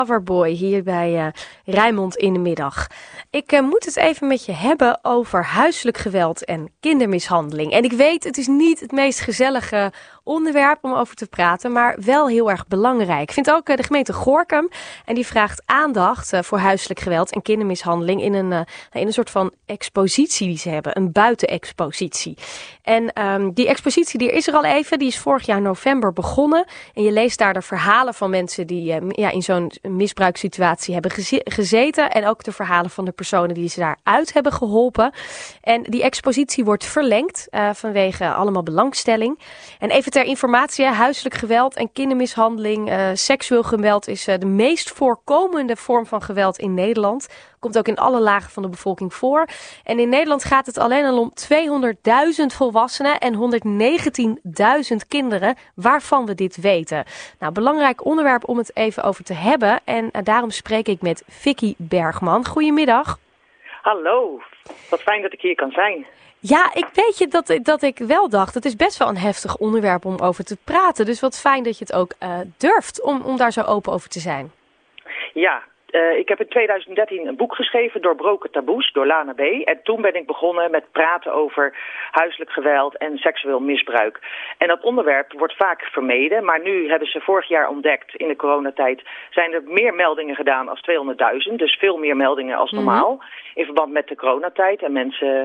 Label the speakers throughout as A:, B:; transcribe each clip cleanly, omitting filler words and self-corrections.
A: Loverboy hier bij Rijnmond in de middag. Ik moet het even met je hebben over huiselijk geweld en kindermishandeling. En ik weet, het is niet het meest gezellige onderwerp om over te praten, maar wel heel erg belangrijk. Ik vind ook de gemeente Gorinchem en die vraagt aandacht voor huiselijk geweld en kindermishandeling in een soort van expositie die ze hebben, een buitenexpositie. En die expositie die is er al even, die is vorig jaar november begonnen. En je leest daar de verhalen van mensen die in zo'n misbruikssituatie hebben gezeten. En ook de verhalen van de personen die ze daaruit hebben geholpen. En die expositie wordt verlengd vanwege allemaal belangstelling. En even ter informatie, huiselijk geweld en kindermishandeling, seksueel geweld is de meest voorkomende vorm van geweld in Nederland. Komt ook in alle lagen van de bevolking voor. En in Nederland gaat het alleen al om 200.000 volwassenen en 119.000 kinderen waarvan we dit weten. Nou, belangrijk onderwerp om het even over te hebben. En daarom spreek ik met Vicky Bergman. Goedemiddag.
B: Hallo, wat fijn dat ik hier kan zijn.
A: Ja, ik weet je dat ik wel dacht, het is best wel een heftig onderwerp om over te praten. Dus wat fijn dat je het ook durft om daar zo open over te zijn.
B: Ja. Ik heb in 2013 een boek geschreven, Doorbroken Taboes, door Lana B. En toen ben ik begonnen met praten over huiselijk geweld en seksueel misbruik. En dat onderwerp wordt vaak vermeden, maar nu hebben ze vorig jaar ontdekt, in de coronatijd, zijn er meer meldingen gedaan als 200.000. Dus veel meer meldingen als normaal, in verband met de coronatijd. En mensen,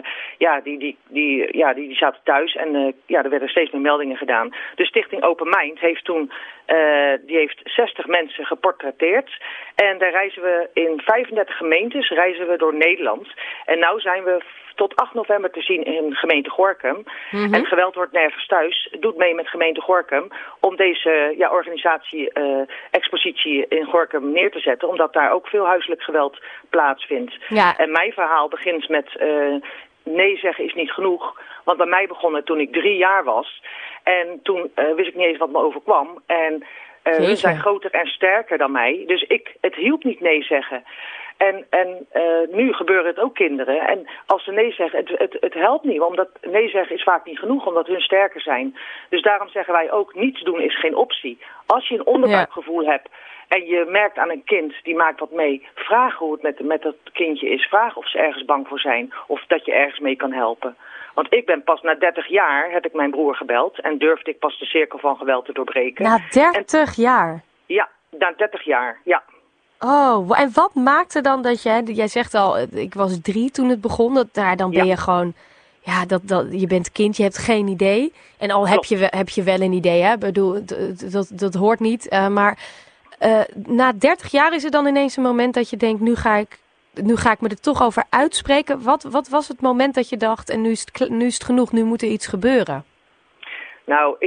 B: die zaten thuis en er werden steeds meer meldingen gedaan. De stichting Open Mind heeft toen, die heeft 60 mensen geportretteerd. En daar reizen we in 35 gemeentes door Nederland. En nu zijn we tot 8 november te zien in gemeente Gorinchem. En geweld wordt nergens thuis. Doet mee met gemeente Gorinchem om deze organisatie expositie in Gorinchem neer te zetten. Omdat daar ook veel huiselijk geweld plaatsvindt. Ja. En mijn verhaal begint met nee zeggen is niet genoeg. Want bij mij begon het toen ik 3 jaar was. En toen wist ik niet eens wat me overkwam. En hun zijn groter en sterker dan mij. Dus het hielp niet nee zeggen. En nu gebeuren het ook kinderen. En als ze nee zeggen, het helpt niet. Omdat nee zeggen is vaak niet genoeg, omdat hun sterker zijn. Dus daarom zeggen wij ook, niets doen is geen optie. Als je een onderbuikgevoel hebt en je merkt aan een kind, die maakt wat mee, vraag hoe het met dat kindje is. Vraag of ze ergens bang voor zijn. Of dat je ergens mee kan helpen. Want ik ben pas na 30 jaar, heb ik mijn broer gebeld en durfde ik pas de cirkel van geweld te doorbreken.
A: Na 30 jaar?
B: Ja, na 30 jaar, ja.
A: Oh, en wat maakte dan dat jij zegt al, ik was 3 toen het begon, dan ben je gewoon, je bent kind, je hebt geen idee. En al heb je wel een idee, hè? Ik bedoel, dat hoort niet. Maar na 30 jaar is er dan ineens een moment dat je denkt, nu ga ik me er toch over uitspreken. Wat was het moment dat je dacht, en nu is het genoeg, nu moet er iets gebeuren?
B: Nou,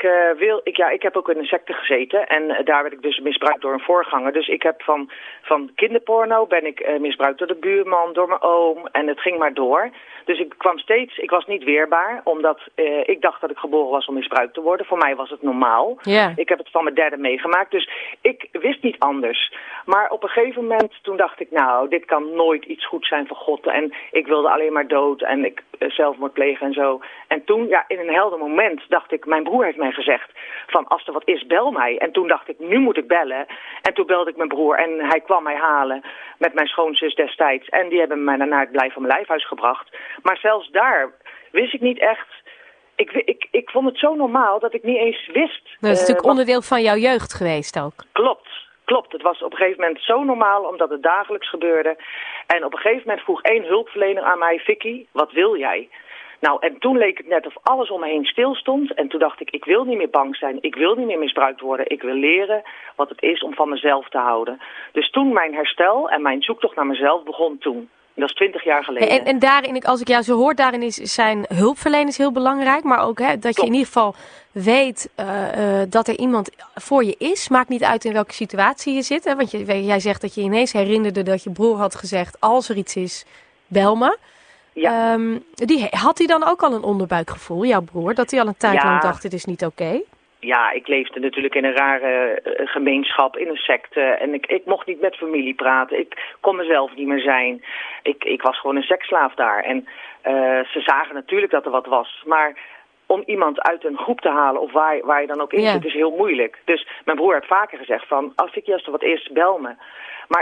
B: ik heb ook in een secte gezeten en daar werd ik dus misbruikt door een voorganger. Dus ik heb van kinderporno ben ik misbruikt door de buurman, door mijn oom en het ging maar door. Dus ik was niet weerbaar, omdat ik dacht dat ik geboren was om misbruikt te worden. Voor mij was het normaal. Yeah. Ik heb het van mijn derde meegemaakt, dus ik wist niet anders. Maar op een gegeven moment, toen dacht ik, nou, dit kan nooit iets goed zijn voor God. En ik wilde alleen maar dood en ik zelfmoord plegen en zo. En toen, in een helder moment, dacht ik, mijn broer heeft mij gezegd van als er wat is, bel mij. En toen dacht ik, nu moet ik bellen. En toen belde ik mijn broer en hij kwam mij halen met mijn schoonzus destijds. En die hebben mij naar het Blijf van mijn Lijfhuis gebracht. Maar zelfs daar wist ik niet echt. Ik vond het zo normaal dat ik niet eens wist.
A: Dat is natuurlijk onderdeel van jouw jeugd geweest ook.
B: Klopt. Het was op een gegeven moment zo normaal, omdat het dagelijks gebeurde. En op een gegeven moment vroeg 1 hulpverlener aan mij, Vicky, wat wil jij? Nou, en toen leek het net of alles om me heen stilstond. En toen dacht ik wil niet meer bang zijn. Ik wil niet meer misbruikt worden. Ik wil leren wat het is om van mezelf te houden. Dus toen mijn herstel en mijn zoektocht naar mezelf begon toen. Dat is 20 jaar geleden.
A: En daarin, als ik jou zo hoor, daarin zijn hulpverleners heel belangrijk. Maar ook dat je in ieder geval weet dat er iemand voor je is. Maakt niet uit in welke situatie je zit. Hè? Want jij zegt dat je ineens herinnerde dat je broer had gezegd, als er iets is, bel me. Ja. Had hij dan ook al een onderbuikgevoel, jouw broer? Dat hij al een tijd lang dacht, dit is niet oké?
B: Ja, ik leefde natuurlijk in een rare gemeenschap, in een secte. En ik mocht niet met familie praten. Ik kon mezelf niet meer zijn. Ik was gewoon een seksslaaf daar. En ze zagen natuurlijk dat er wat was. Maar om iemand uit een groep te halen of waar je dan ook in zit, is heel moeilijk. Dus mijn broer heeft vaker gezegd van, als ik juist wat eerst bel me. Maar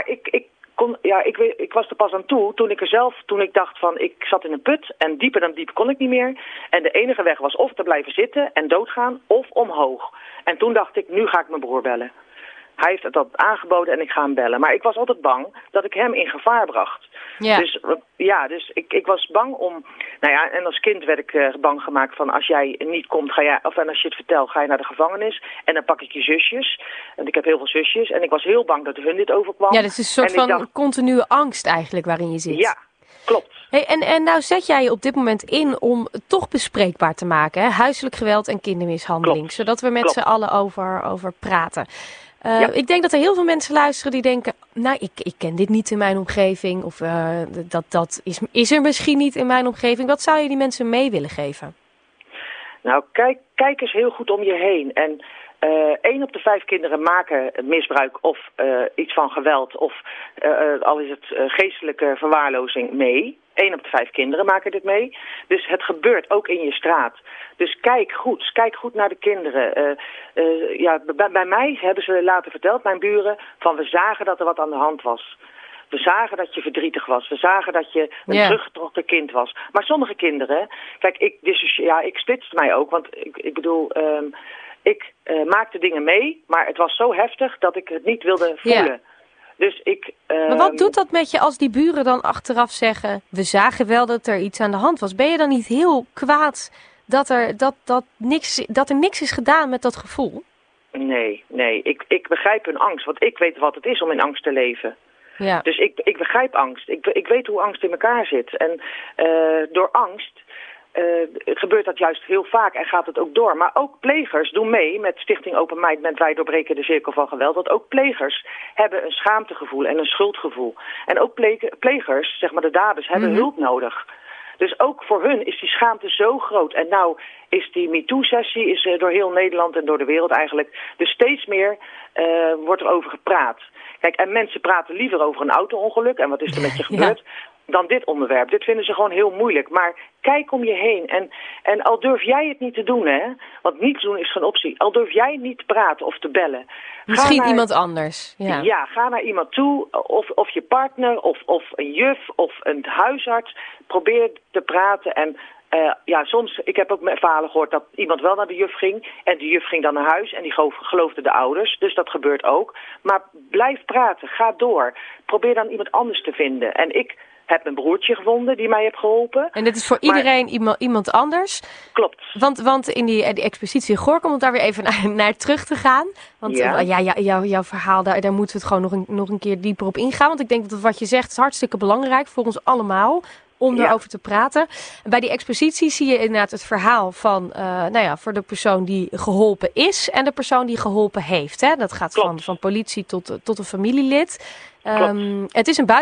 B: ik was er pas aan toe toen ik dacht van, ik zat in een put en dieper dan diep kon ik niet meer. En de enige weg was of te blijven zitten en doodgaan of omhoog. En toen dacht ik, nu ga ik mijn broer bellen. Hij heeft het dat aangeboden en ik ga hem bellen. Maar ik was altijd bang dat ik hem in gevaar bracht.
A: Ja.
B: Dus ik was bang om... Nou ja, en als kind werd ik bang gemaakt van, als jij niet komt, en als je het vertelt, ga je naar de gevangenis. En dan pak ik je zusjes. En ik heb heel veel zusjes. En ik was heel bang dat hun dit overkwam.
A: Ja, dat is een soort van continue angst eigenlijk waarin je zit.
B: Ja, klopt.
A: Hey, en nou zet jij je op dit moment in om het toch bespreekbaar te maken. Hè? Huiselijk geweld en kindermishandeling.
B: Klopt.
A: Zodat we met z'n allen over praten. Ik denk dat er heel veel mensen luisteren die denken, nou, ik ken dit niet in mijn omgeving. Of dat is er misschien niet in mijn omgeving. Wat zou je die mensen mee willen geven? Nou,
B: kijk eens heel goed om je heen. En 1 op de 5 kinderen maken misbruik of iets van geweld of al is het geestelijke verwaarlozing mee. 1 op de 5 kinderen maken dit mee. Dus het gebeurt ook in je straat. Dus kijk goed naar de kinderen. Bij mij hebben ze later verteld, mijn buren, van we zagen dat er wat aan de hand was. We zagen dat je verdrietig was. We zagen dat je een teruggetrokken kind was. Maar sommige kinderen, kijk, ik splitste mij ook, want ik bedoel... Ik maakte dingen mee, maar het was zo heftig dat ik het niet wilde voelen.
A: Ja.
B: Dus
A: maar wat doet dat met je als die buren dan achteraf zeggen, we zagen wel dat er iets aan de hand was? Ben je dan niet heel kwaad dat er niks is gedaan met dat gevoel?
B: Nee. Ik begrijp hun angst, want ik weet wat het is om in angst te leven.
A: Ja.
B: Dus ik begrijp angst. Ik weet hoe angst in elkaar zit. En door angst... gebeurt dat juist heel vaak en gaat het ook door. Maar ook plegers doen mee met Stichting Open Mind, met Wij doorbreken de cirkel van geweld. Want ook plegers hebben een schaamtegevoel en een schuldgevoel. En ook plegers, zeg maar de daders, hebben hulp nodig. Dus ook voor hun is die schaamte zo groot. En nou is die MeToo-sessie door heel Nederland en door de wereld eigenlijk. Dus steeds meer wordt er over gepraat. Kijk, en mensen praten liever over een auto-ongeluk en wat is er met je gebeurd... dan dit onderwerp. Dit vinden ze gewoon heel moeilijk. Maar kijk om je heen. En al durf jij het niet te doen, hè. Want niet doen is geen optie. Al durf jij niet te praten of te bellen.
A: Misschien iemand anders.
B: Ja, ga naar iemand toe. Of je partner, of een juf, of een huisarts. Probeer te praten. En soms, ik heb ook verhalen gehoord dat iemand wel naar de juf ging. En die juf ging dan naar huis. En die geloofde de ouders. Dus dat gebeurt ook. Maar blijf praten. Ga door. Probeer dan iemand anders te vinden. En ik heb een broertje gevonden die mij heeft geholpen.
A: En dit is voor iedereen iemand anders?
B: Klopt.
A: Want in die expositie in Gorinchem, om daar weer even naar terug te gaan. Want jouw verhaal, daar moeten we het gewoon nog een keer dieper op ingaan. Want ik denk dat wat je zegt is hartstikke belangrijk voor ons allemaal. Om erover te praten. Bij die expositie zie je inderdaad het verhaal van, voor de persoon die geholpen is en de persoon die geholpen heeft. Hè? Dat gaat van politie tot een familielid. Het is een